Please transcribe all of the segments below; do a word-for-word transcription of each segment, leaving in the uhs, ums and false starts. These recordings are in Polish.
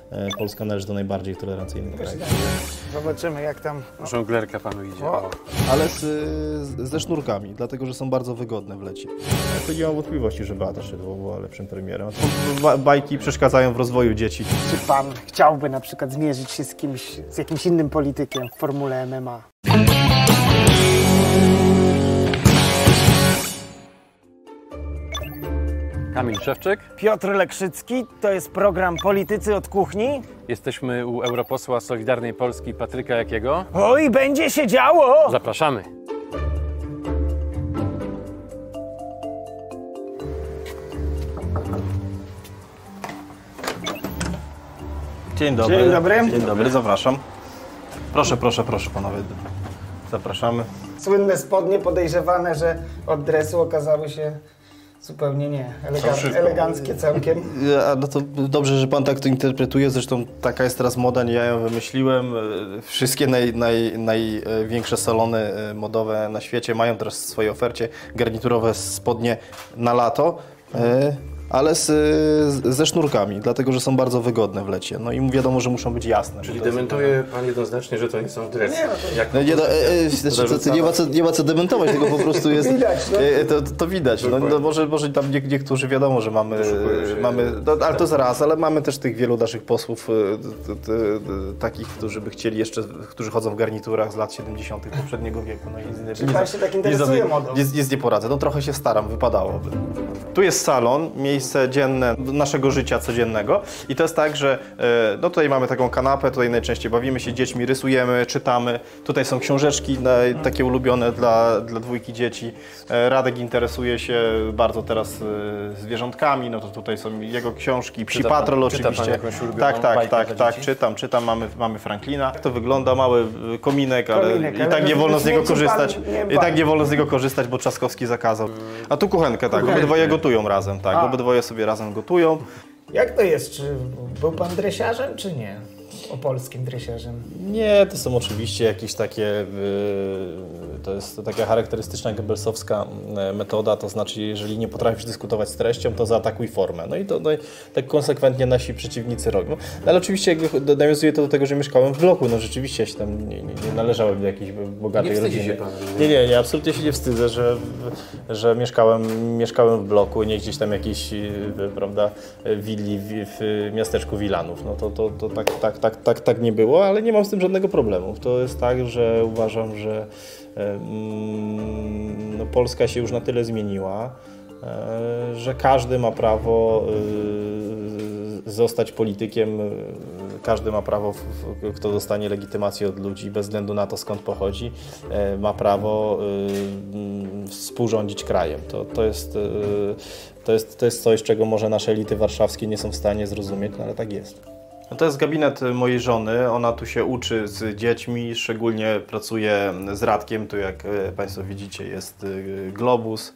Polska należy do najbardziej tolerancyjnych krajów. Zobaczymy, jak tam... Żonglerka panu idzie. O. Ale z, ze sznurkami, dlatego że są bardzo wygodne w lecie. Ja nie mam wątpliwości, że Beata Szydło była lepszym premierem. Ba bajki przeszkadzają w rozwoju dzieci. Czy pan chciałby na przykład zmierzyć się z kimś, z jakimś innym politykiem w formule M M A? Kamil Szewczyk. Piotr Lekrzycki, to jest program Politycy od Kuchni. Jesteśmy u europosła Solidarnej Polski Patryka Jakiego. Oj, będzie się działo! Zapraszamy. Dzień dobry. Dzień dobry. Dzień dobry, zapraszam. Proszę, proszę, proszę panowie. Zapraszamy. Słynne spodnie podejrzewane, że od dresu okazały się zupełnie nie. Elegan eleganckie całkiem. Ja, no to dobrze, że pan tak to interpretuje. Zresztą taka jest teraz moda, nie ja ją wymyśliłem. Wszystkie naj, naj, największe salony modowe na świecie mają teraz w swojej ofercie garniturowe spodnie na lato. Ale z, ze sznurkami, dlatego że są bardzo wygodne w lecie. No i wiadomo, że muszą być jasne. Czyli dementuje pan jednoznacznie, że to nie są dresy. Nie, no to... Jak No, nie, no, e, znaczy, to, to nie, ma co, nie ma co dementować, tylko po prostu jest... Widać, no. e, to, to widać. No, no, może, może tam nie, niektórzy wiadomo, że mamy... mamy no, ale to zaraz, ale mamy też tych wielu naszych posłów t, t, t, takich, którzy by chcieli jeszcze, którzy chodzą w garniturach z lat siedemdziesiątych poprzedniego wieku. No, i, Czyli nie, pan się tak interesuje modą? Jest, jest nie poradzę. No trochę się staram, wypadałoby. Tu jest salon, miejsce dzienne naszego życia codziennego i to jest tak, że no tutaj mamy taką kanapę, tutaj najczęściej bawimy się dziećmi, rysujemy, czytamy. Tutaj są książeczki takie ulubione dla, dla dwójki dzieci. Radek interesuje się bardzo teraz zwierzątkami, no to tutaj są jego książki, Psi Patrol oczywiście. Tak, tak, tak, tak, czytam, czytam, mamy, mamy Franklina. Jak to wygląda, mały kominek, ale Kominek, i ale tak nie wolno z niego korzystać. nie I tak nie wolno z niego korzystać, bo Trzaskowski zakazał. A tu kuchenkę, tak, obydwoje gotują razem, tak, obydwoje sobie razem gotują. Jak to jest? Czy był pan dresiarzem, czy nie? Opolskim dresiarzem? Nie, to są oczywiście jakieś takie, yy, to jest taka charakterystyczna goebbelsowska metoda, to znaczy jeżeli nie potrafisz dyskutować z treścią, to zaatakuj formę. No i to no, tak konsekwentnie nasi przeciwnicy robią. No, ale oczywiście jakby nawiązuje to do tego, że mieszkałem w bloku, no rzeczywiście się tam nie, nie, nie należałem do jakiejś bogatej nie rodziny. Się pan, nie, nie, nie, absolutnie się nie wstydzę, że, że mieszkałem, mieszkałem w bloku, nie gdzieś tam jakiejś, prawda, willi w, w miasteczku Wilanów. No to, to, to tak, tak, tak, tak, tak nie było, ale nie mam z tym żadnego problemu. To jest tak, że uważam, że mm, no, Polska się już na tyle zmieniła, e, że każdy ma prawo e, zostać politykiem, e, każdy ma prawo, w, w, kto dostanie legitymację od ludzi, bez względu na to, skąd pochodzi, e, ma prawo e, współrządzić krajem. To, to jest, e, to jest, to jest coś, czego może nasze elity warszawskie nie są w stanie zrozumieć, no ale tak jest. No to jest gabinet mojej żony, ona tu się uczy z dziećmi, szczególnie pracuje z Radkiem, tu jak Państwo widzicie jest globus,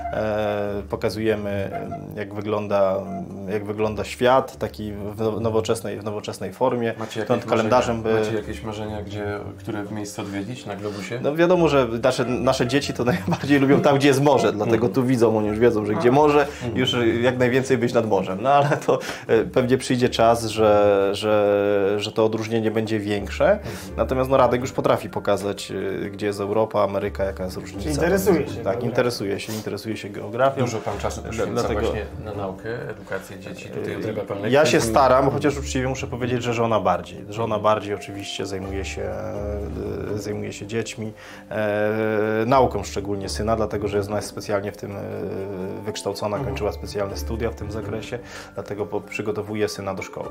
e, pokazujemy jak wygląda, jak wygląda świat, taki w nowoczesnej, w nowoczesnej formie. Macie jakieś, kalendarzem marzenia, by... macie jakieś marzenia, gdzie, które miejsce odwiedzić na globusie? No wiadomo, że nasze, nasze dzieci to najbardziej lubią tam, gdzie jest morze, dlatego tu widzą, oni już wiedzą, że gdzie morze, już jak najwięcej być nad morzem. No ale to pewnie przyjdzie czas, że Że, że to odróżnienie będzie większe. Natomiast no, Radek już potrafi pokazać, gdzie jest Europa, Ameryka, jaka jest różnica. Czyli interesuje się. Tak, interesuje się, interesuje się geografią. Dużo pan czasu poświęca Dlatego... właśnie na naukę, edukację dzieci. Tutaj odrywa pan lekcje. Ja się staram, chociaż uczciwie muszę powiedzieć, że żona bardziej. Żona bardziej oczywiście zajmuje się, zajmuje się dziećmi, e, nauką szczególnie syna, dlatego że jest ona specjalnie w tym wykształcona, kończyła specjalne studia w tym zakresie, dlatego przygotowuje syna do szkoły.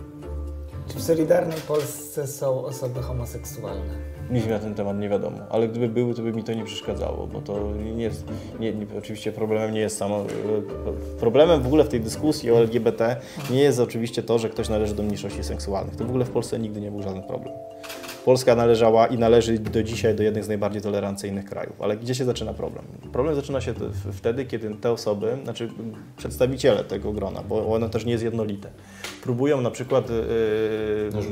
Czy w Solidarnej Polsce są osoby homoseksualne? Nic mi na ten temat nie wiadomo, ale gdyby były, to by mi to nie przeszkadzało, bo to nie jest, nie, nie, oczywiście problemem nie jest samo, problemem w ogóle w tej dyskusji o L G B T nie jest oczywiście to, że ktoś należy do mniejszości seksualnych. To w ogóle w Polsce nigdy nie był żaden problem. Polska należała i należy do dzisiaj do jednych z najbardziej tolerancyjnych krajów. Ale gdzie się zaczyna problem? Problem zaczyna się wtedy, kiedy te osoby, znaczy przedstawiciele tego grona, bo ono też nie jest jednolite, próbują na przykład yy,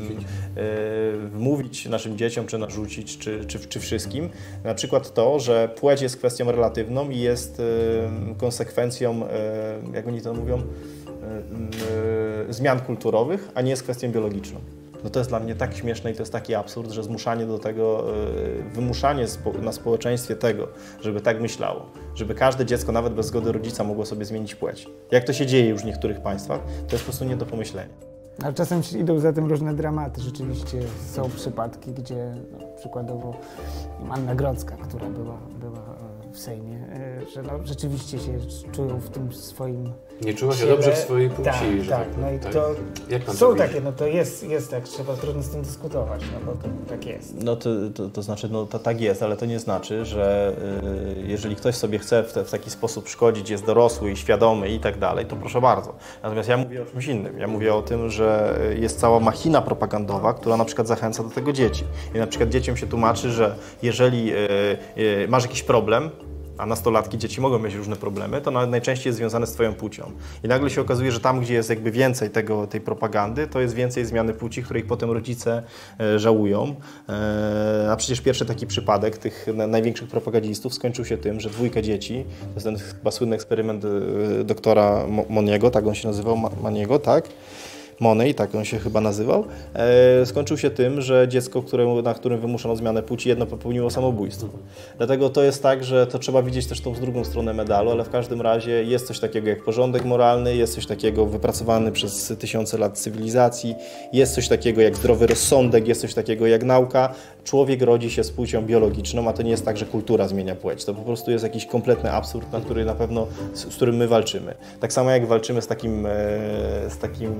yy, wmówić naszym dzieciom, czy narzucić, czy, czy, czy wszystkim, na przykład to, że płeć jest kwestią relatywną i jest yy, konsekwencją, yy, jak oni to mówią, y, zmian kulturowych, a nie jest kwestią biologiczną. No to jest dla mnie tak śmieszne i to jest taki absurd, że zmuszanie do tego, y, wymuszanie spo, na społeczeństwie tego, żeby tak myślało, żeby każde dziecko, nawet bez zgody rodzica, mogło sobie zmienić płeć. Jak to się dzieje już w niektórych państwach, to jest po prostu nie do pomyślenia. Ale czasem idą za tym różne dramaty. Rzeczywiście są przypadki, gdzie no, przykładowo Anna Grodzka, która była, była w Sejmie, że no, rzeczywiście się czują w tym swoim Nie czuła się ciele. dobrze w swojej płci. Tak, że tak. No i tak. to Jak pan są to takie, widzi? no to jest, jest tak, trzeba trudno z tym dyskutować, no bo to tak jest. No to, to, to znaczy, no to tak jest, ale to nie znaczy, że y, jeżeli ktoś sobie chce w, te, w taki sposób szkodzić, jest dorosły i świadomy i tak dalej, to proszę bardzo. Natomiast ja mówię o czymś innym. Ja mówię o tym, że jest cała machina propagandowa, która na przykład zachęca do tego dzieci. I na przykład dzieciom się tłumaczy, że jeżeli y, y, masz jakiś problem, a nastolatki, dzieci mogą mieć różne problemy, to najczęściej jest związane z twoją płcią. I nagle się okazuje, że tam, gdzie jest jakby więcej tego, tej propagandy, to jest więcej zmiany płci, której potem rodzice e, żałują. E, a przecież pierwszy taki przypadek tych na, największych propagandistów skończył się tym, że dwójka dzieci, to jest ten chyba słynny eksperyment e, doktora Moniego, tak on się nazywał, Maniego, tak? Monej, tak on się chyba nazywał, e, skończył się tym, że dziecko, które, na którym wymuszono zmianę płci, jedno popełniło samobójstwo. Dlatego to jest tak, że to trzeba widzieć też tą z drugą stronę medalu, ale w każdym razie jest coś takiego jak porządek moralny, jest coś takiego wypracowany przez tysiące lat cywilizacji, jest coś takiego jak zdrowy rozsądek, jest coś takiego jak nauka. Człowiek rodzi się z płcią biologiczną, a to nie jest tak, że kultura zmienia płeć. To po prostu jest jakiś kompletny absurd, na który na pewno, z, z którym my walczymy. Tak samo jak walczymy z takim, z takim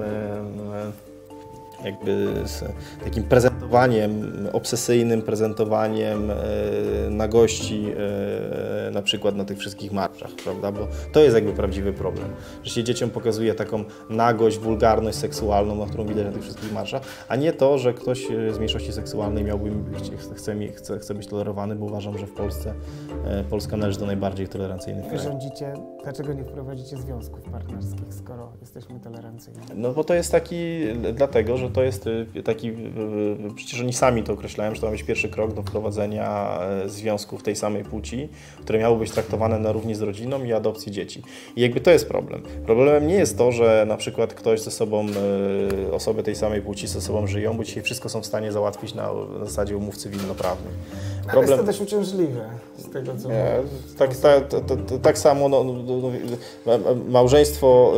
jakby z takim prezentowaniem, obsesyjnym prezentowaniem e, nagości e, na przykład na tych wszystkich marszach, prawda? Bo to jest jakby prawdziwy problem, że się dzieciom pokazuje taką nagość, wulgarność seksualną, na którą widać na tych wszystkich marszach, a nie to, że ktoś z mniejszości seksualnej miałby być, chce, chce, chce być tolerowany, bo uważam, że w Polsce e, Polska należy do najbardziej tolerancyjnych Wy krajów. rządzicie, dlaczego nie wprowadzicie związków partnerskich, skoro jesteśmy tolerancyjni? No bo to jest taki, dlatego, że to jest taki, przecież oni sami to określają, że to ma być pierwszy krok do wprowadzenia związków tej samej płci, które miały być traktowane na równi z rodziną i adopcji dzieci. I jakby to jest problem. Problemem nie jest to, że na przykład ktoś ze sobą, osoby tej samej płci ze sobą żyją, bo dzisiaj wszystko są w stanie załatwić na zasadzie umów cywilnoprawnych. Ale Problem... jest to dość uciążliwe z tego, co... Nie, tak, tak, tak, tak, tak samo no, no, no, małżeństwo,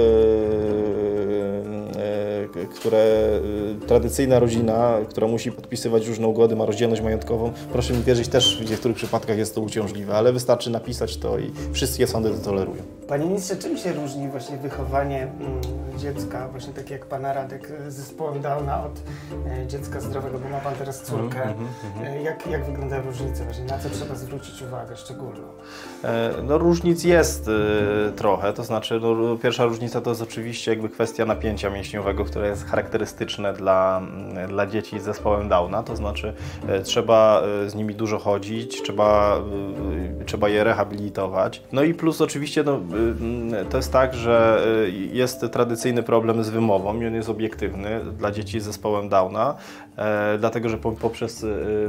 yy, yy, które yy, tradycyjna rodzina, która musi podpisywać różne ugody, ma rozdzielność majątkową, proszę mi wierzyć, też w niektórych przypadkach jest to uciążliwe, ale wystarczy napisać to i wszystkie sądy to tolerują. Panie ministrze, czym się różni właśnie wychowanie mm, dziecka, właśnie tak jak pana Radek z zespołem Downa od e, dziecka zdrowego, bo ma pan teraz córkę. Mm, mm, mm. Jak, jak wygląda różnica właśnie? Na co trzeba zwrócić uwagę szczególną? E, no różnic jest e, trochę, to znaczy no, pierwsza różnica to jest oczywiście jakby kwestia napięcia mięśniowego, które jest charakterystyczne dla, dla dzieci z zespołem Downa, to znaczy e, trzeba e, z nimi dużo chodzić, trzeba, e, trzeba je rehabilitować. No i plus oczywiście no, e, to jest tak, że e, jest tradycyjny problem z wymową i on jest obiektywny dla dzieci z zespołem Downa, e, dlatego że po, poprzez e,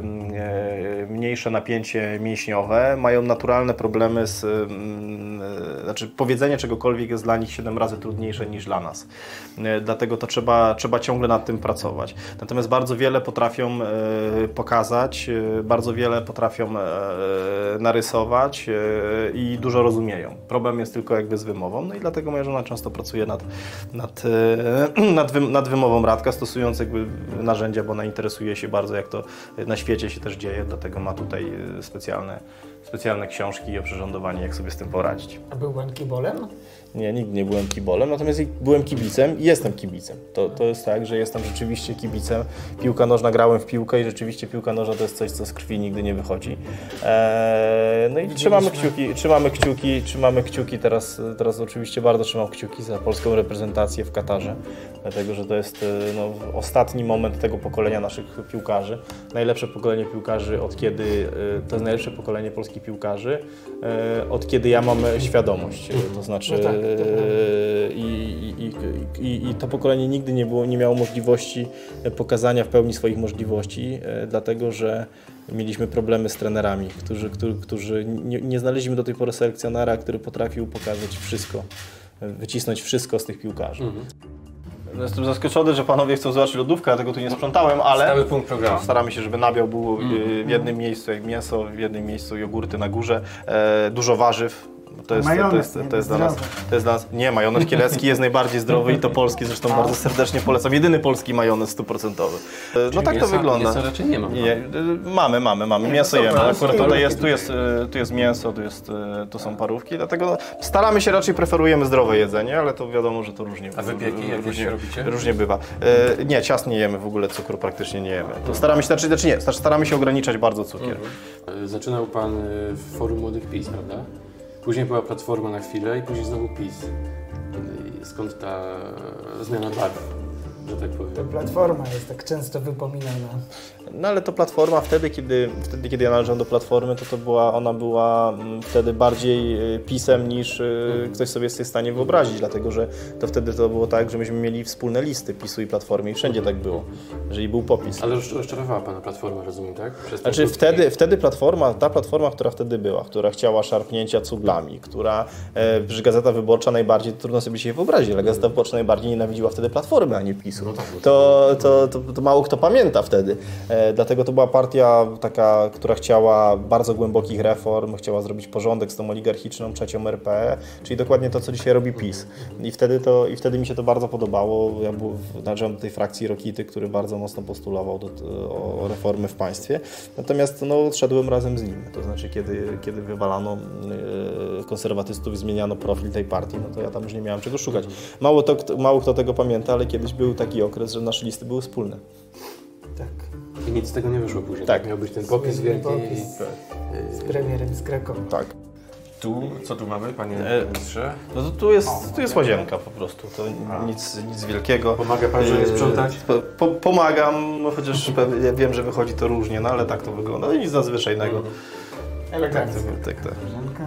e, mniejsze napięcie mięśniowe mają naturalne problemy z, e, znaczy powiedzenie czegokolwiek jest dla nich siedem razy trudniejsze niż dla nas. E, dlatego to trzeba, trzeba ciągle nad tym pracować. Natomiast bardzo wiele potrafią e, pokazać, e, bardzo wiele potrafią e, narysować e, i dużo rozumieją. Problem jest tylko jakby z wymową, no i dlatego moja żona często pracuje nad, nad, e, nad, wy, nad wymową Radka, stosując jakby narzędzia, bo ona interesuje się bardzo, jak to na świecie się też dzieje, dlatego ma tutaj specjalne, specjalne książki i oprzyrządowanie, jak sobie z tym poradzić. A był pan kibolem? Nie, nigdy nie byłem kibolem, natomiast byłem kibicem i jestem kibicem. To, to jest tak, że jestem rzeczywiście kibicem. Piłka nożna, grałem w piłkę i rzeczywiście piłka nożna to jest coś, co z krwi nigdy nie wychodzi. Eee, no i trzymamy kciuki, trzymamy kciuki, trzymamy kciuki teraz, teraz oczywiście bardzo trzymam kciuki za polską reprezentację w Katarze, dlatego, że to jest no, ostatni moment tego pokolenia naszych piłkarzy. Najlepsze pokolenie piłkarzy od kiedy, to jest najlepsze pokolenie polskich piłkarzy, od kiedy ja mam świadomość, to znaczy no tak. I, i, i, i to pokolenie nigdy nie, było, nie miało możliwości pokazania w pełni swoich możliwości, dlatego że mieliśmy problemy z trenerami, którzy, którzy, którzy nie, nie znaleźliśmy do tej pory selekcjonera, który potrafił pokazać wszystko wycisnąć wszystko z tych piłkarzy. Mhm. Jestem zaskoczony, że panowie chcą zobaczyć lodówkę, ja tego tu nie sprzątałem, ale Stały punkt programu. staramy się, żeby nabiał był w jednym miejscu jak mięso, w jednym miejscu jogurty na górze, e, dużo warzyw. To jest, Majonez, to, jest, to, jest dla nas, to jest dla nas. Nie, majonez kielecki jest najbardziej zdrowy i to polski, zresztą bardzo serdecznie polecam. Jedyny polski majonez stuprocentowy. No tak mięsa, to wygląda. Mięsa raczej nie ma. Nie, mamy, mamy, mamy. Mięso to jemy. są Akurat parówki. tutaj jest, tu jest, tu jest mięso, tu, jest, tu są parówki, dlatego staramy się, raczej preferujemy zdrowe jedzenie, ale to wiadomo, że to różnie, A wypieki jakieś różnie, robicie? różnie bywa. E, nie, ciast nie jemy, w ogóle cukru praktycznie nie jemy. To staramy się, znaczy, znaczy nie, staramy się ograniczać bardzo cukier. Mhm. Zaczynał Pan y, w Forum Młodych PiS, prawda? Później była Platforma na chwilę i później znowu PiS. I skąd ta zmiana barw, że tak powiem? To Platforma jest tak często wypominana. No ale to Platforma wtedy, kiedy, wtedy, kiedy ja należałem do Platformy, to, to była, ona była mm, wtedy bardziej y, PiS-em niż y, ktoś sobie jest w stanie wyobrazić, dlatego że to wtedy to było tak, że myśmy mieli wspólne listy PiS-u i Platformy i wszędzie tak było, jeżeli był popis. Ale rozcz- rozczarowała Pana Platforma, rozumiem, tak? Przez ten Znaczy krótki- wtedy, wtedy Platforma, ta Platforma, która wtedy była, która chciała szarpnięcia cuglami, która, e, że Gazeta Wyborcza najbardziej, trudno sobie dzisiaj wyobrazić, ale Gazeta Wyborcza najbardziej nienawidziła wtedy Platformy, a nie PiS-u. No tak, To, to, to, to mało kto pamięta wtedy. E, dlatego to była partia taka, która chciała bardzo głębokich reform, chciała zrobić porządek z tą oligarchiczną trzecią R P E, czyli dokładnie to, co dzisiaj robi PiS. I wtedy, to, i wtedy mi się to bardzo podobało. Ja był, należałem do tej frakcji Rokity, który bardzo mocno postulował do, o reformy w państwie. Natomiast no, szedłem razem z nim. To znaczy, kiedy, kiedy wywalano e, konserwatystów i zmieniano profil tej partii, no to ja tam już nie miałem czego szukać. Mało, to, mało kto tego pamięta, ale kiedyś był taki okres, że nasze listy były wspólne. Tak. I nic z tego nie wyszło później. Tak. Miał być ten popis Słynny wielki. popis. i- Z premierem z Krakowa. Tak. Tu, co tu mamy, panie E, ministrze? No to tu jest, tu jest łazienka po prostu, to nic, nic wielkiego. Pomaga pan żonie sprzątać? Po, po, pomagam, no chociaż pewnie- ja wiem, że wychodzi to różnie, no ale tak to wygląda. No nic nadzwyczajnego. Elegancko. Tak, tak. Koleżanka.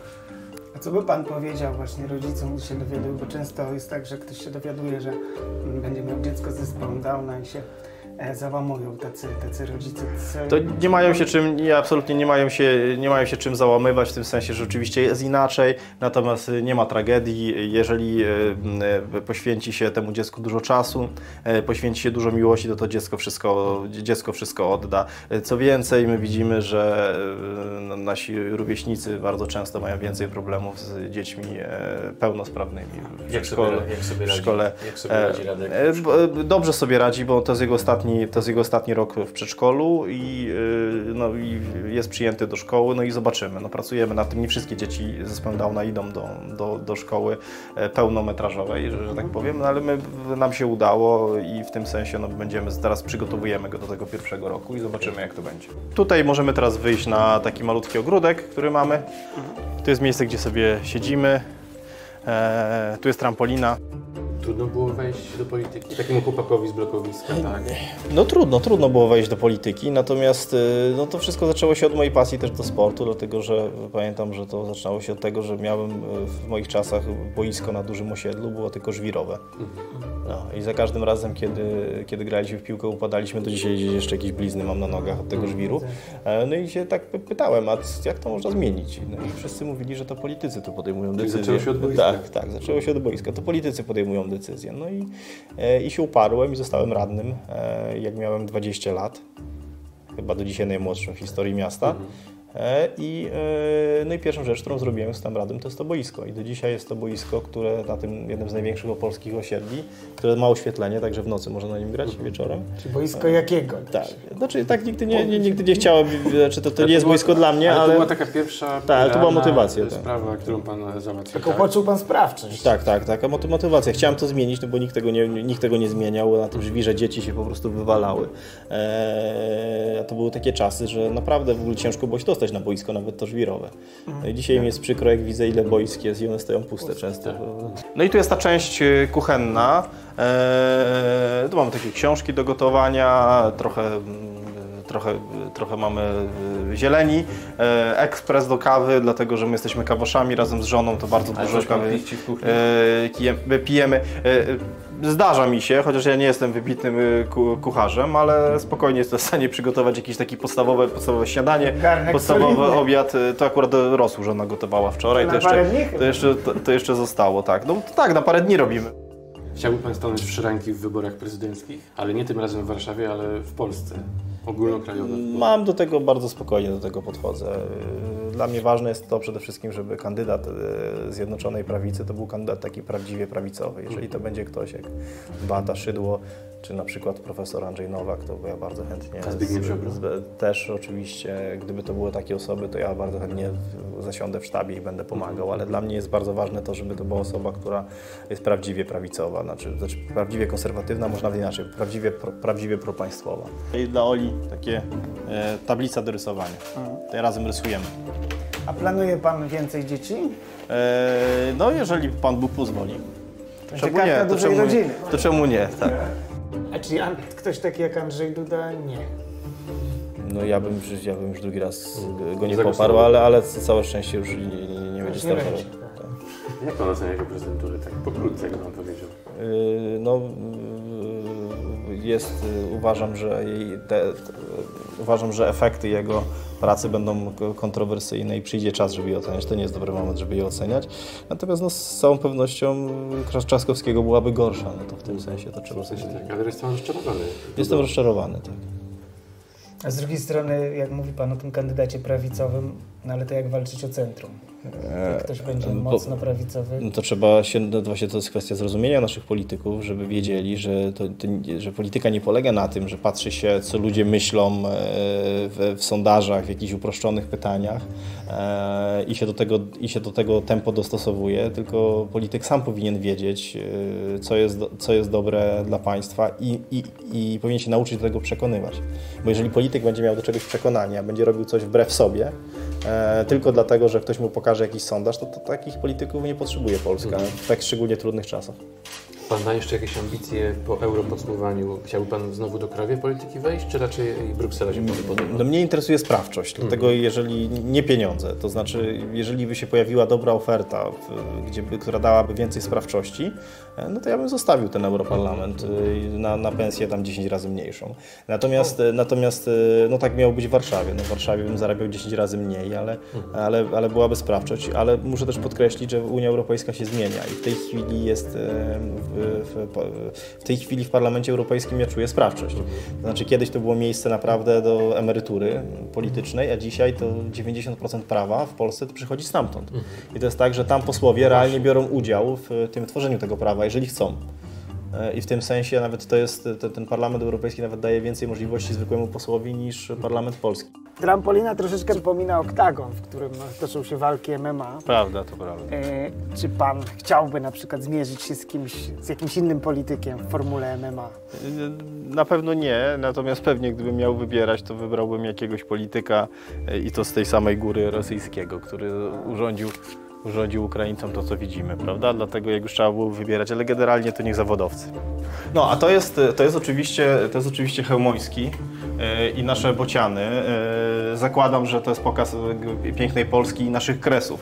A co by Pan powiedział właśnie rodzicom, gdy się dowiadują, bo często jest tak, że ktoś się dowiaduje, że mm, będzie miał dziecko z zespołem Downa i się e, załamują tacy, tacy rodzice. Co... To nie mają się czym, nie, absolutnie nie mają się, nie mają się czym załamywać, w tym sensie, że oczywiście jest inaczej, natomiast nie ma tragedii, jeżeli e, e, poświęci się temu dziecku dużo czasu, e, poświęci się dużo miłości, to to dziecko wszystko, dziecko wszystko odda. E, Co więcej, my widzimy, że e, nasi rówieśnicy bardzo często mają więcej problemów z dziećmi e, pełnosprawnymi w Jak szkole. sobie, jak sobie w radzi, szkole. Jak sobie radzi Radek? E, b- Dobrze sobie radzi, bo to jest jego ostatni, to jest jego ostatni rok w przedszkolu i, y, no, i jest przyjęty do szkoły, no i zobaczymy. No, pracujemy nad tym, nie wszystkie dzieci z zespołem Downa idą do, do, do szkoły e, pełnometrażowej, że, że tak powiem, no, ale my, nam się udało i w tym sensie no, będziemy, teraz przygotowujemy go do tego pierwszego roku i zobaczymy, jak to będzie. Tutaj możemy teraz wyjść na taki malutki ogródek, który mamy. Tu jest miejsce, gdzie sobie siedzimy. E, tu jest trampolina. Trudno było wejść do polityki? Takiemu chłopakowi z blokowiska, tak? No trudno, trudno było wejść do polityki, natomiast y, no, to wszystko zaczęło się od mojej pasji też do sportu, dlatego że pamiętam, że to zaczynało się od tego, że miałem y, w moich czasach boisko na dużym osiedlu, było tylko żwirowe. No, i za każdym razem, kiedy, kiedy graliśmy w piłkę, upadaliśmy, do dzisiaj jeszcze jakieś blizny mam na nogach od tego żwiru. E, No i się tak py- pytałem, a c- jak to można zmienić? No i wszyscy mówili, że to politycy tu podejmują decyzje. zaczęło się od boiska. Tak, tak, zaczęło się od boiska. To politycy podejmują decyzje. No i, e, i się uparłem i zostałem radnym, e, jak miałem dwadzieścia lat. Chyba do dzisiaj najmłodszym w historii miasta. E, I, e, no i pierwszą rzecz, którą zrobiłem, zostałem radnym, to jest to boisko. I do dzisiaj jest to boisko, które na tym jednym z największych opolskich osiedli, które ma oświetlenie, także w nocy można na nim grać wieczorem. Czy boisko jakiego? Tak, znaczy tak nigdy nie, nie, nigdy nie chciałem, czy to, to nie jest boisko dla mnie, ale... ale... to była taka pierwsza Tak, to była realna motywacja, tak. sprawa, którą pan załatwił, Taką tak? poczuł Pan sprawczość. Tak, tak, taka moty- motywacja. Chciałem to zmienić, no bo nikt tego nie, nikt tego nie zmieniał, na tym żwirze dzieci się po prostu wywalały. Eee, a to były takie czasy, że naprawdę w ogóle ciężko było się dostać na boisko, nawet to żwirowe. No i dzisiaj mi jest przykro, jak widzę, ile boisk jest i one stoją puste często. No i tu jest ta część e, kuchenna. Eee, tu mamy takie książki do gotowania, trochę mm, trochę, trochę mamy zieleni, ekspres do kawy, dlatego że my jesteśmy kawoszami razem z żoną, to bardzo dużo kawy pijemy. Zdarza mi się, chociaż ja nie jestem wybitnym kucharzem, ale spokojnie jestem w stanie przygotować jakieś takie podstawowe, podstawowe śniadanie, Garnek podstawowy solidny. obiad. To akurat rosół żona gotowała wczoraj, To to, na parę jeszcze, dni to, jeszcze, to, to jeszcze zostało, tak. No to tak, na parę dni robimy. Chciałby Pan stanąć w szranki w wyborach prezydenckich, ale nie tym razem w Warszawie, ale w Polsce, ogólnokrajowe. Mam do tego bardzo spokojnie do tego podchodzę. Dla mnie ważne jest to przede wszystkim, żeby kandydat Zjednoczonej Prawicy to był kandydat taki prawdziwie prawicowy. Jeżeli to będzie ktoś jak Beata Szydło, czy na przykład profesor Andrzej Nowak, to ja bardzo chętnie, A Zbigniew Ziobro? z, też oczywiście, gdyby to były takie osoby, to ja bardzo chętnie zasiądę w sztabie i będę pomagał, ale dla mnie jest bardzo ważne to, żeby to była osoba, która jest prawdziwie prawicowa, znaczy, znaczy prawdziwie konserwatywna, można nawet inaczej, prawdziwie, pro, prawdziwie propaństwowa. I dla Oli takie e, tablica do rysowania. To razem rysujemy. A planuje Pan więcej dzieci? E, no jeżeli Pan Bóg pozwoli. Będzie Czemu karta nie? To dużej czemu, rodziny. to czemu nie? Tak. A czyli An- ktoś taki jak Andrzej Duda? Nie. No ja bym, ja bym już drugi raz go nie Zagłosował. poparł, ale, ale całe szczęście już nie, nie, nie będzie Nie startował. będzie, tak. Jak Pan ocenia jego prezydenturę? Tak pokrótce, jak Pan powiedział. Yy, No, yy, jest, yy, uważam, że jej te, te, uważam, że efekty jego pracy będą k- kontrowersyjne i przyjdzie czas, żeby je oceniać. To nie jest dobry moment, żeby je oceniać. Natomiast no, z całą pewnością Tras- Trzaskowskiego byłaby gorsza, no to w tym sensie to trzeba W sensie sobie... tak, ale jest Pan rozczarowany. Jestem rozczarowany, tak. A z drugiej strony, jak mówi Pan o tym kandydacie prawicowym, no ale to jak walczyć o centrum? Jak ktoś będzie bo- mocno prawicowy? No to trzeba się, no właśnie to jest kwestia zrozumienia naszych polityków, żeby wiedzieli, że, to, to, że polityka nie polega na tym, że patrzy się, co ludzie myślą e, w, w sondażach, w jakichś uproszczonych pytaniach e, i, się do tego, i się do tego tempo dostosowuje, tylko polityk sam powinien wiedzieć, e, co jest, do, co jest dobre dla państwa i, i, i powinien się nauczyć do tego przekonywać. Bo jeżeli polityk będzie miał do czegoś przekonania, będzie robił coś wbrew sobie, e, tylko dlatego, że ktoś mu pokaże jakiś sondaż, to, to takich polityków nie potrzebuje Polska, w tak szczególnie trudnych czasach. Pan ma jeszcze jakieś ambicje po europodsumowaniu? Chciałby Pan znowu do krajowej polityki wejść, czy raczej Bruksela się Panu podoba? No mnie interesuje sprawczość, dlatego jeżeli nie pieniądze, to znaczy jeżeli by się pojawiła dobra oferta, w, gdzie by, która dałaby więcej sprawczości, no to ja bym zostawił ten Europarlament y, na, na pensję tam dziesięć razy mniejszą. Natomiast, natomiast y, no tak miało być w Warszawie. No w Warszawie bym zarabiał dziesięć razy mniej, ale, ale, ale byłaby sprawczość. Ale muszę też podkreślić, że Unia Europejska się zmienia i w tej chwili jest y, w, w, w tej chwili w Parlamencie Europejskim ja czuję sprawczość. To znaczy kiedyś to było miejsce naprawdę do emerytury politycznej, a dzisiaj to dziewięćdziesiąt procent prawa w Polsce to przychodzi stamtąd. I to jest tak, że tam posłowie realnie biorą udział w tym tworzeniu tego prawa, jeżeli chcą. I w tym sensie nawet to jest, ten Parlament Europejski nawet daje więcej możliwości zwykłemu posłowi niż Parlament Polski. Trampolina troszeczkę przypomina oktagon, w którym toczą się walki M M A. Prawda, to prawda. E, czy Pan chciałby na przykład zmierzyć się z kimś, z jakimś innym politykiem w formule M M A? Na pewno nie, natomiast pewnie gdybym miał wybierać, to wybrałbym jakiegoś polityka i to z tej samej góry rosyjskiego, który urządził urządził Ukraińcom to, co widzimy, prawda? Dlatego jak już trzeba było wybierać, ale generalnie to niech zawodowcy. No, a to jest, to jest oczywiście, to jest oczywiście Chełmoński yy, i nasze bociany. Yy, zakładam, że to jest pokaz yy, pięknej Polski i naszych kresów.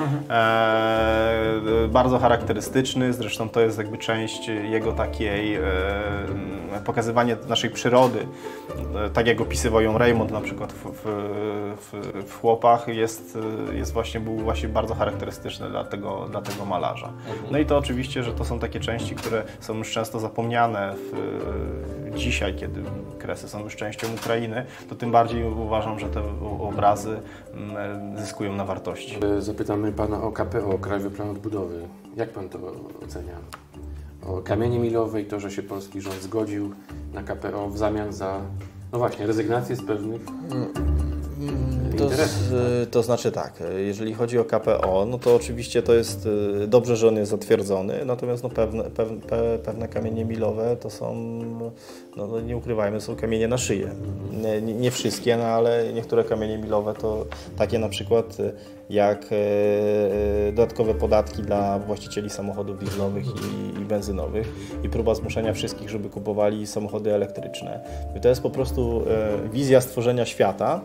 Yy, bardzo charakterystyczny, zresztą to jest jakby część jego takiej, yy, pokazywanie naszej przyrody, yy, tak jak opisywał ją Raymond na przykład w, w, w, w Chłopach, jest, jest właśnie, był właśnie bardzo charakterystyczny dla tego, dla tego malarza. No i to oczywiście, że to są takie części, które są już często zapomniane w, dzisiaj, kiedy kresy są już częścią Ukrainy, to tym bardziej uważam, że te obrazy zyskują na wartości. Zapytamy Pana o K P O, Krajowy Plan Odbudowy. Jak Pan to ocenia? O kamienie milowe i to, że się polski rząd zgodził na K P O w zamian za, no właśnie, rezygnację z pewnych To, to znaczy tak, jeżeli chodzi o K P O, no to oczywiście to jest dobrze, że on jest zatwierdzony, natomiast no pewne, pewne, pewne kamienie milowe to są, no nie ukrywajmy, są kamienie na szyję. Nie, nie wszystkie, no ale niektóre kamienie milowe to takie na przykład jak dodatkowe podatki dla właścicieli samochodów dieslowych i, i benzynowych i próba zmuszenia wszystkich, żeby kupowali samochody elektryczne. I to jest po prostu wizja stworzenia świata,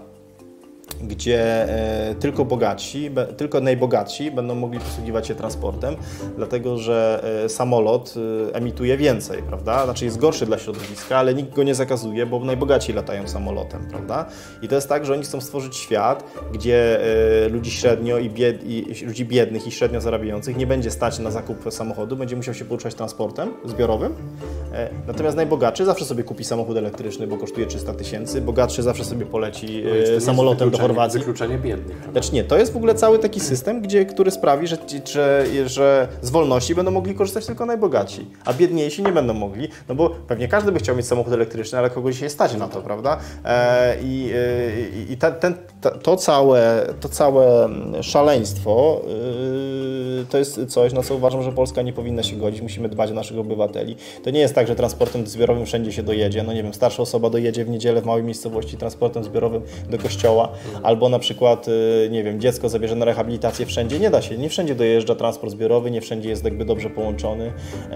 gdzie e, tylko bogatsi, be, tylko najbogatsi będą mogli posługiwać się transportem, dlatego że e, samolot e, emituje więcej, prawda? Znaczy jest gorszy dla środowiska, ale nikt go nie zakazuje, bo najbogaci latają samolotem, prawda? I to jest tak, że oni chcą stworzyć świat, gdzie e, ludzi średnio i, bied, i ludzi biednych i średnio zarabiających nie będzie stać na zakup samochodu, będzie musiał się poruszać transportem zbiorowym. E, natomiast najbogatszy zawsze sobie kupi samochód elektryczny, bo kosztuje trzysta tysięcy, bogatszy zawsze sobie poleci e, samolotem do Chorwacji. Wykluczenie biednych. Znaczy nie, to jest w ogóle cały taki system, gdzie, który sprawi, że, że, że z wolności będą mogli korzystać tylko najbogaci, a biedniejsi nie będą mogli, no bo pewnie każdy by chciał mieć samochód elektryczny, ale kogoś się stać na to, prawda? E, I i, i ta, ten, ta, to, całe, to całe szaleństwo yy, to jest coś, na co uważam, że Polska nie powinna się godzić, musimy dbać o naszych obywateli. To nie jest tak, że transportem zbiorowym wszędzie się dojedzie, no nie wiem, starsza osoba dojedzie w niedzielę w małej miejscowości transportem zbiorowym do kościoła, albo na przykład, nie wiem, dziecko zabierze na rehabilitację wszędzie. Nie da się, nie wszędzie dojeżdża transport zbiorowy, nie wszędzie jest jakby dobrze połączony.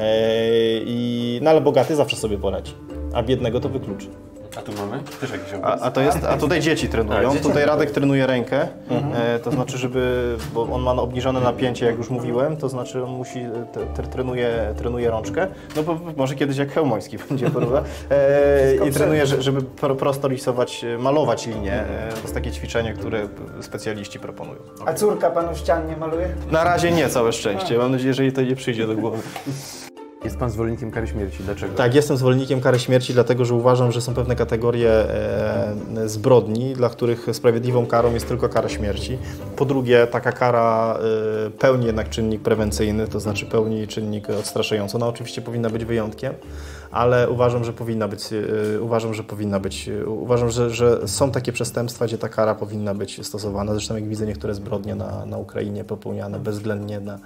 I, no ale bogaty zawsze sobie poradzi, a biednego to wykluczy. A tu mamy też jakiś obraz. A, a, to jest, a tutaj dzieci trenują. A, dzieci? Tutaj Radek trenuje rękę, mhm. e, to znaczy, żeby, bo on ma obniżone napięcie, jak już mówiłem, to znaczy on musi, te, te, trenuje, trenuje rączkę, no bo może kiedyś jak Chełmoński będzie, prawda? E, I trenuje, żeby prosto rysować, malować linię. E, to jest takie ćwiczenie, które specjaliści proponują. A córka panu ścian nie maluje? Na razie nie, całe szczęście. Mam nadzieję, że jej to nie przyjdzie do głowy. Jest pan zwolennikiem kary śmierci. Dlaczego? Tak, jestem zwolennikiem kary śmierci, dlatego że uważam, że są pewne kategorie e, zbrodni, dla których sprawiedliwą karą jest tylko kara śmierci. Po drugie, taka kara e, pełni jednak czynnik prewencyjny, to znaczy pełni czynnik odstraszający. Ona oczywiście powinna być wyjątkiem, ale uważam, że powinna być, e, uważam, że powinna być, e, uważam, że, że są takie przestępstwa, gdzie ta kara powinna być stosowana. Zresztą jak widzę niektóre zbrodnie na, na Ukrainie popełniane bezwzględnie na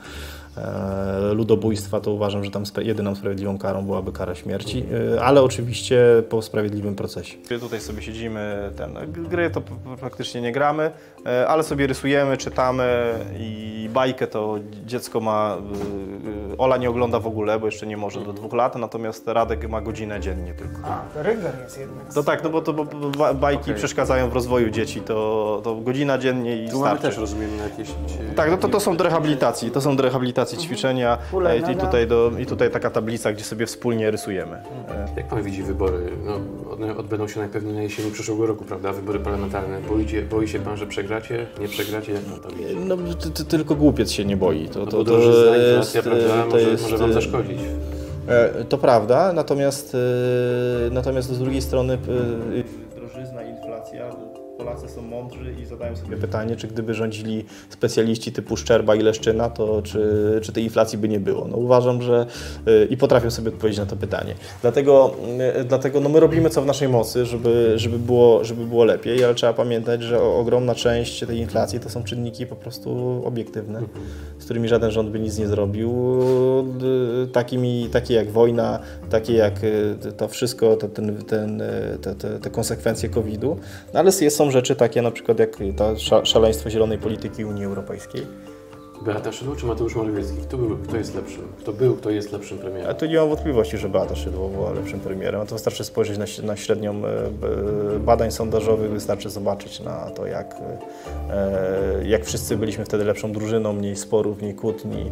e, ludobójstwa, to uważam, że tam jedyną sprawiedliwą karą byłaby kara śmierci, ale oczywiście po sprawiedliwym procesie. Tutaj sobie siedzimy, ten, gry to praktycznie nie gramy, ale sobie rysujemy, czytamy i bajkę to dziecko ma, Ola nie ogląda w ogóle, bo jeszcze nie może do dwóch lat, natomiast Radek ma godzinę dziennie tylko. A, to rygor jest jednak. No tak, no bo to bo bajki okay. przeszkadzają w rozwoju dzieci, to, to godzina dziennie i tu starczy. Mamy też rozumiem jakieś... Tak, no to, to są do rehabilitacji, to są do rehabilitacji ćwiczenia mhm. i, tutaj do, i tutaj taka tablica, gdzie sobie wspólnie rysujemy. Jak pan widzi wybory? No, one odbędą się najpewniej na jesieni przyszłego roku, prawda? Wybory parlamentarne. Boicie, boi się pan, że przegracie? Nie przegracie? Jak pan to widzi? No, ty, ty, tylko głupiec się nie boi. To, no, to, to, to jest, prawda? Może, jest, może wam zaszkodzić. To prawda, natomiast, natomiast z drugiej strony drożyzna, inflacja, Polacy są mądrzy i zadają sobie pytanie, czy gdyby rządzili specjaliści typu Szczerba i Leszczyna, to czy, czy tej inflacji by nie było. No uważam, że i potrafię sobie odpowiedzieć na to pytanie. Dlatego, dlatego no my robimy co w naszej mocy, żeby, żeby, było, żeby było lepiej, ale trzeba pamiętać, że ogromna część tej inflacji to są czynniki po prostu obiektywne, z którymi żaden rząd by nic nie zrobił. Takimi, takie jak wojna, takie jak to wszystko, to ten, ten, te, te, te konsekwencje kowida, no ale są rzeczy takie na przykład jak to szaleństwo zielonej polityki Unii Europejskiej. Beata Szydło czy Mateusz Morawiecki? Kto, był, kto jest lepszym? Kto był, kto jest lepszym premierem? A tu nie mam wątpliwości, że Beata Szydło była lepszym premierem. A to wystarczy spojrzeć na, na średnią badań sondażowych, wystarczy zobaczyć na to, jak, jak wszyscy byliśmy wtedy lepszą drużyną, mniej sporów, mniej kłótni.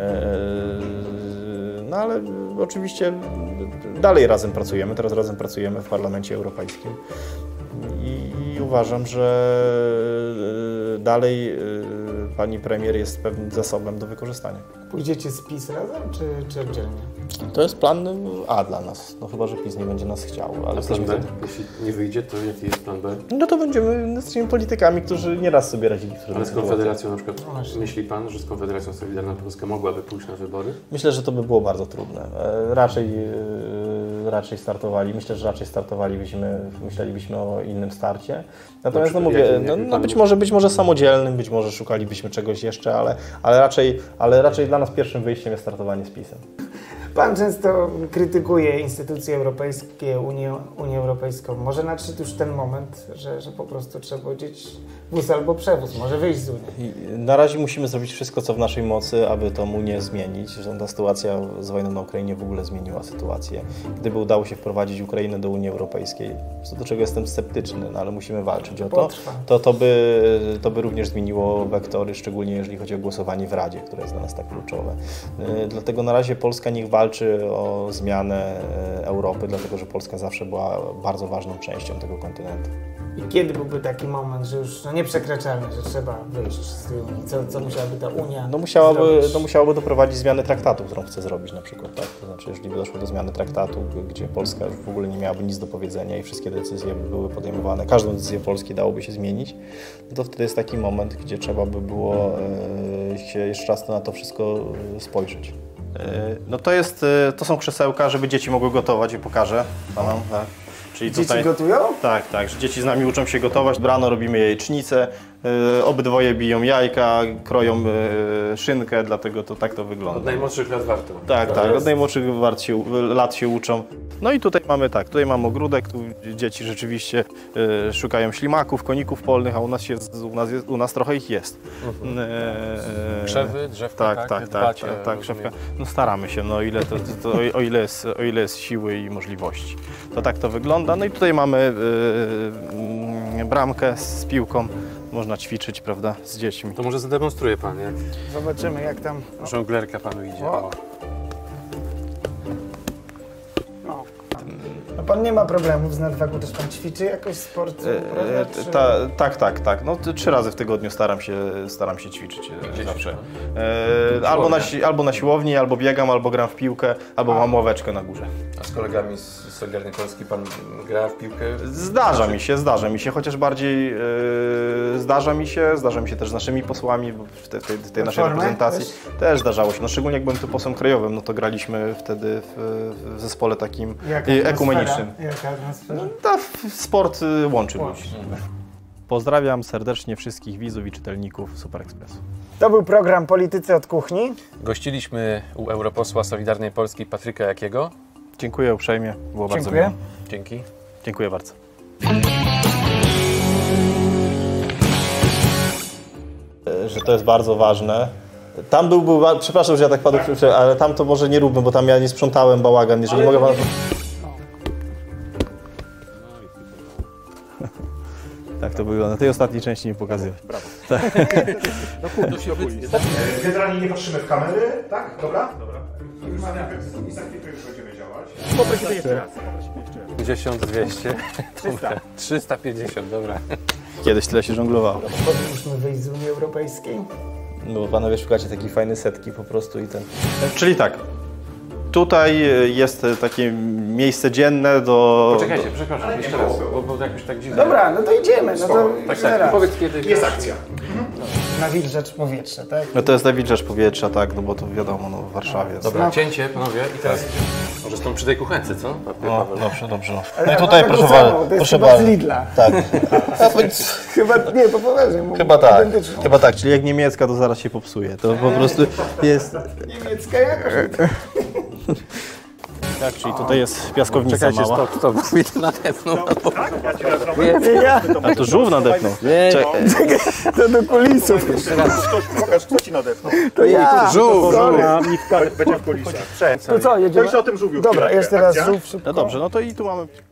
No ale oczywiście dalej razem pracujemy, teraz razem pracujemy w Parlamencie Europejskim. I uważam, że dalej pani premier jest pewnym zasobem do wykorzystania. Pójdziecie z PiS razem, czy, czy oddzielnie? To jest plan A dla nas, no chyba, że PiS nie będzie nas chciał. Ale a plan B? Jeśli nie wyjdzie, to jaki jest plan B? No to będziemy z tymi politykami, którzy nieraz sobie radzili. Ale z Konfederacją na przykład, no, myśli pan, że z Konfederacją Solidarna Polska mogłaby pójść na wybory? Myślę, że to by było bardzo trudne. Raczej raczej startowali. Myślę, że raczej startowalibyśmy, myślelibyśmy o innym starcie. Natomiast no mówię, no, no być może być może samodzielnym, być może szukalibyśmy czegoś jeszcze, ale, ale, raczej, ale raczej dla nas pierwszym wyjściem jest startowanie z PiS-em. Pan często krytykuje instytucje europejskie, Unię, Unię Europejską. Może nadszedł już ten moment, że, że po prostu trzeba powiedzieć wóz albo przewóz, może wyjść z Unii. I na razie musimy zrobić wszystko, co w naszej mocy, aby tą Unię zmienić. Że ta sytuacja z wojną na Ukrainie w ogóle zmieniła sytuację. Gdyby udało się wprowadzić Ukrainę do Unii Europejskiej, co do czego jestem sceptyczny, no ale musimy walczyć o to, to, to, by, to by również zmieniło wektory, szczególnie jeżeli chodzi o głosowanie w Radzie, które jest dla nas tak kluczowe. Dlatego na razie Polska niech walczy o zmianę Europy, dlatego że Polska zawsze była bardzo ważną częścią tego kontynentu. I kiedy byłby taki moment, że już no, nieprzekraczalny, że trzeba wyjść z tej Unii? Co, co musiałaby ta Unia no musiałaby, zrobić? no musiałaby doprowadzić zmianę traktatu, którą chce zrobić na przykład. Tak? To znaczy, jeżeli by doszło do zmiany traktatu, gdzie Polska już w ogóle nie miałaby nic do powiedzenia i wszystkie decyzje by były podejmowane, każdą decyzję Polski dałoby się zmienić, no to wtedy jest taki moment, gdzie trzeba by było e, się jeszcze raz na to wszystko spojrzeć. No to jest, to są krzesełka, żeby dzieci mogły gotować i pokażę panom, tak. Czyli Dzieci tutaj, gotują? Tak, tak, że dzieci z nami uczą się gotować. Rano robimy jajecznicę, yy, obydwoje biją jajka, kroją yy, szynkę, dlatego to tak to wygląda. Od najmłodszych lat warto. Tak, tak, od najmłodszych lat się, lat się uczą. No i tutaj mamy tak, tutaj mamy ogródek, tu dzieci rzeczywiście yy, szukają ślimaków, koników polnych, a u nas, jest, u nas, jest, u nas trochę ich jest. Mhm. Yy, Krzewy, drzewka, tak, tak? tak, tak, tak, tak krzewka. No staramy się, no o ile, to, to, to, o, ile jest, o ile jest siły i możliwości. To tak to wygląda. No i tutaj mamy yy, bramkę z piłką, można ćwiczyć, prawda, z dziećmi. To może zademonstruje pan, jak Zobaczymy, jak tam... O. żonglerka panu idzie. O. O. No. No pan nie ma problemów z nadwagą, też pan ćwiczy jakoś sport? E, Prawda, ta, tak, tak, tak. No, t- trzy razy w tygodniu staram się, staram się ćwiczyć e, zawsze. E, albo, na, si- albo na siłowni, albo biegam, albo gram w piłkę, albo mam ławeczkę na górze. A z kolegami z Solidarnej Polski pan gra w piłkę? Zdarza mi się, zdarza mi się, chociaż bardziej e, zdarza mi się, zdarza mi się też z naszymi posłami bo w tej, tej, tej naszej reprezentacji. Też? też zdarzało się. No, szczególnie jak byłem tu posłem krajowym, no to graliśmy wtedy w, w zespole takim Jaka ekumenicznym. Jaka atmosfera? No, ta, sport łączy ludzi. Pozdrawiam serdecznie wszystkich widzów i czytelników Super Expressu. To był program Politycy od Kuchni. Gościliśmy u europosła Solidarnej Polski Patryka Jakiego. Dziękuję uprzejmie, było bardzo Dziękuję. miło. Dzięki. Dziękuję bardzo. Że to jest bardzo ważne. Tam był, był przepraszam, że ja tak panu, ale tam to może nie róbmy, bo tam ja nie sprzątałem, bałagan, jeżeli ale mogę pan... Tak to wygląda. Tej ostatniej części nie pokazuję. Brawo. Tak. No kurde, to się wytnie. Generalnie nie patrzymy w kamery, tak? Dobra? Dobra. I za chwilkę już będziemy działać. Poprosimy jeszcze raz. pięćdziesiąt, dwieście. trzysta pięćdziesiąt, dobra. Kiedyś tyle się żonglowało. Powinniśmy wyjść z Unii Europejskiej. No bo panowie szukacie takiej fajnej setki po prostu i ten... Czyli tak. Tutaj jest takie miejsce dzienne do... Poczekajcie, przepraszam, jeszcze raz, bo, bo jakoś tak dziwnie. Dobra, no to idziemy. No to tak, tak. Powiedz kiedy. Jest akcja. Nawilżacz powietrza, tak? No to jest nawilżacz powietrza, tak, no bo to wiadomo, no w Warszawie jest. Dobra, cięcie panowie i teraz może stąd przy tej kuchence, co? No, dobrze, dobrze. No Ale i tutaj tak proszę samo, bardzo. to jest Proszę chyba bardzo. z Lidla. Tak. Chyba, nie, to poważnie. Chyba tak. Identyczną. Chyba tak, czyli jak niemiecka, to zaraz się popsuje. To po prostu jest... Niemiecka jakoś. Tak, czyli tutaj jest piaskownica Czekajcie, mała. stop, stop, chwilę nadepnął. Ja ci raz zrobię. Nie, ja. A to żółw nadepnął. Czekaj, to do kulisów. Pokaż, kto ci nadepnął. To ja. Żółw, Sorry. Będzie w kulisach. To co, jedziemy? To jeszcze o tym żółwiu. Dobra, chwileczkę. jeszcze raz Akcja? żółw szybko. No dobrze, no to i tu mamy